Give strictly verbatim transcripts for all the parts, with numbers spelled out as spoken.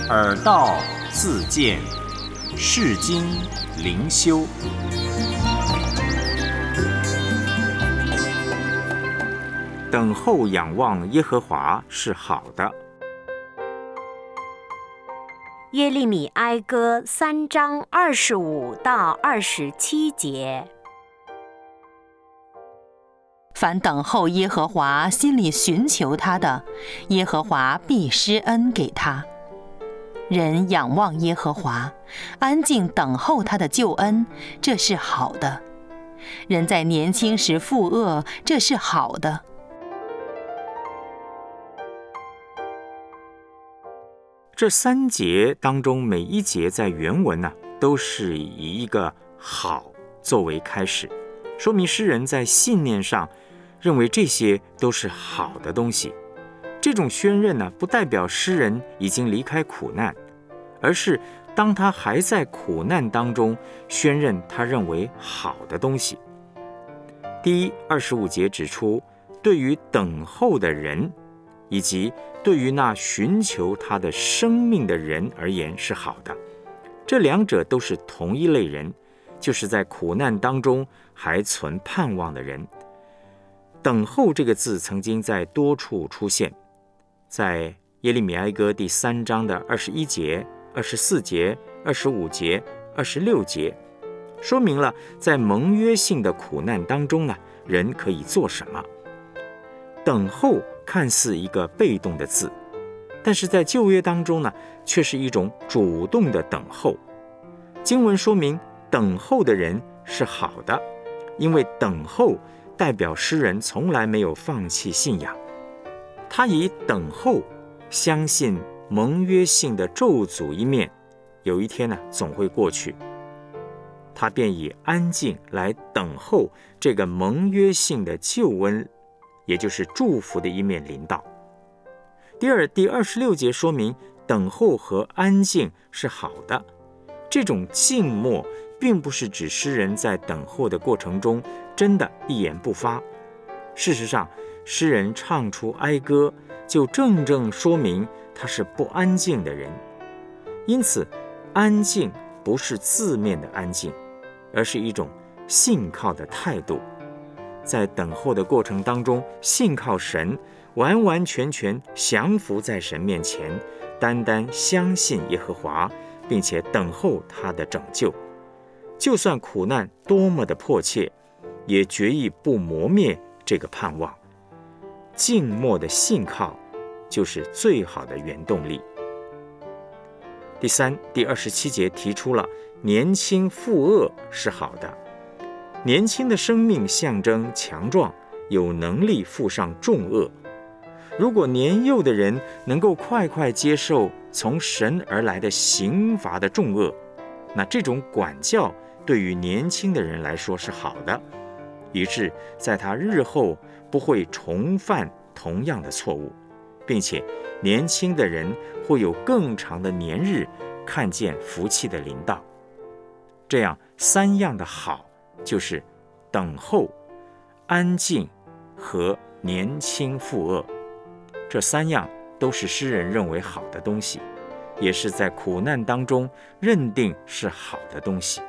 耳道自见，世经灵修。等候仰望耶和华是好的。 耶利米哀歌三章二十五到二十七节。 凡等候耶和华，心里寻求他的，耶和华必施恩给他。人仰望耶和华，安静等候他的救恩，这是好的。人在年轻时负恶，这是好的。 这三节当中，每一节在原文呢、啊，都是以一个好作为开始，说明诗人在信念上认为这些都是好的东西。这种宣认呢，不代表诗人已经离开苦难，而是当他还在苦难当中，宣认他认为好的东西。第一，二十五节指出，对于等候的人，以及对于那寻求他的生命的人而言是好的。这两者都是同一类人，就是在苦难当中还存盼望的人。等候这个字曾经在多处出现，在耶利米哀歌第三章的二十一节、二十四节、二十五节、二十六节，说明了在盟约性的苦难当中呢，人可以做什么。等候看似一个被动的字，但是在旧约当中呢，却是一种主动的等候。经文说明等候的人是好的，因为等候代表诗人从来没有放弃信仰。他以等候相信盟约性的咒诅一面，有一天呢总会过去。他便以安静来等候这个盟约性的救恩，也就是祝福的一面临到。第二，第二十六节说明等候和安静是好的。这种静默并不是指诗人在等候的过程中真的一言不发。事实上，诗人唱出哀歌，就正正说明他是不安静的人。因此，安静不是字面的安静，而是一种信靠的态度。在等候的过程当中，信靠神，完完全全降服在神面前，单单相信耶和华，并且等候他的拯救。就算苦难多么的迫切，也决意不磨灭这个盼望。静默的信靠就是最好的原动力。第三，第二十七节提出了年轻负恶是好的。年轻的生命象征强壮，有能力负上重恶。如果年幼的人能够快快接受从神而来的刑罚的重恶，那这种管教对于年轻的人来说是好的，以致在他日后不会重犯同样的错误，并且年轻的人会有更长的年日看见福气的临到。这样三样的好，就是等候、安静和年轻负恶，这三样都是诗人认为好的东西，也是在苦难当中认定是好的东西。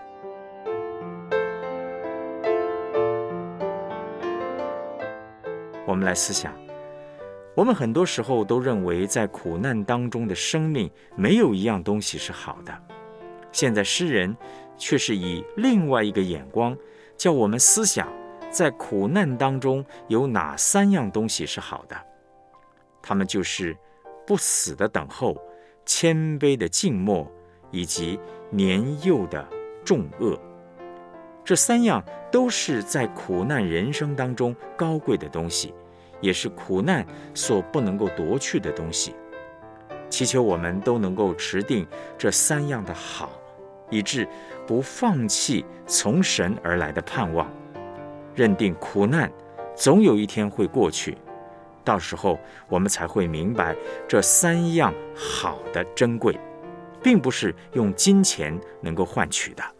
我们来思想，我们很多时候都认为在苦难当中的生命没有一样东西是好的。现在诗人却是以另外一个眼光，叫我们思想在苦难当中有哪三样东西是好的。他们就是不死的等候、谦卑的静默，以及年幼的重恶。这三样都是在苦难人生当中高贵的东西，也是苦难所不能够夺去的东西。祈求我们都能够持定这三样的好，以致不放弃从神而来的盼望，认定苦难总有一天会过去，到时候我们才会明白这三样好的珍贵，并不是用金钱能够换取的。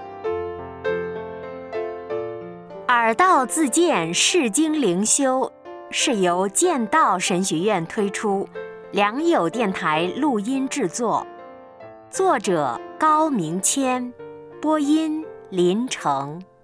耳道自见，世经灵修。 是由剑道神学院推出，良友电台录音制作，作者高明谦，播音林成。